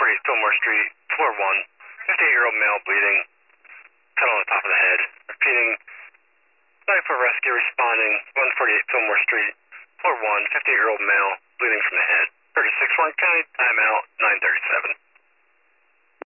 148 Fillmore Street, floor 1. 58-year-old male bleeding, cut on the top of the head. Repeating, 9-4 rescue responding, 148 Fillmore Street, floor 1. 58-year-old male bleeding from the head. 36 Warren County, timeout, 9:37.